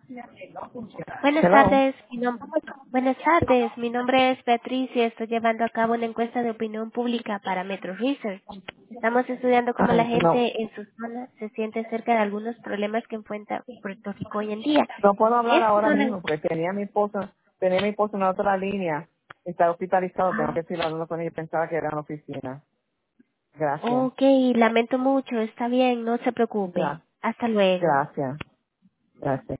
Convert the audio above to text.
Buenas Hello. tardes, buenas tardes, mi nombre es Beatriz y estoy llevando a cabo una encuesta de opinión pública para Metro Research. Estamos estudiando cómo la Ay, no, gente en su zona se siente acerca de algunos problemas que enfrenta Puerto Rico hoy en día. no puedo hablar Esta es ahora una... mismo porque tenía mi esposa en la otra línea. Está hospitalizado, tengo que seguir hablando con ella. Pensaba que era en la oficina. Gracias. Ok, lamento mucho, está bien, no se preocupe. Gra- Hasta luego. gracias. Gracias.